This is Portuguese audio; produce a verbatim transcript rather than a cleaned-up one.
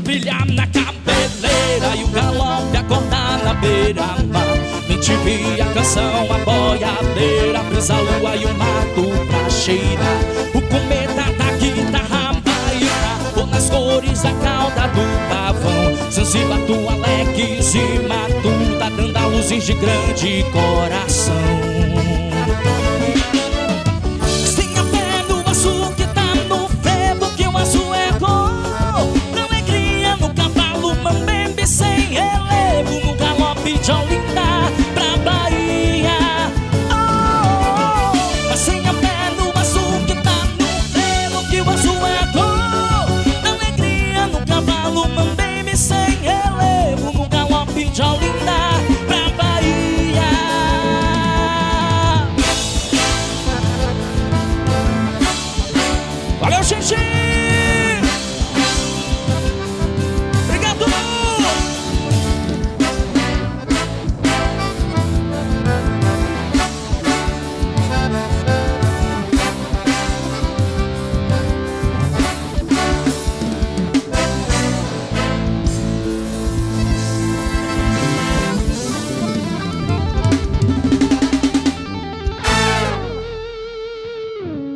pilha na cabeleira e o galope acordar na beira-mar. Vem te vi a canção, a boiadeira, brisa, a lua e o mato pra cheirar. O cometa da guitarra baiana, ou nas cores da cauda do pavão. Zanzibar, tu, Alex e Matuta, dando a luzes de grande coração.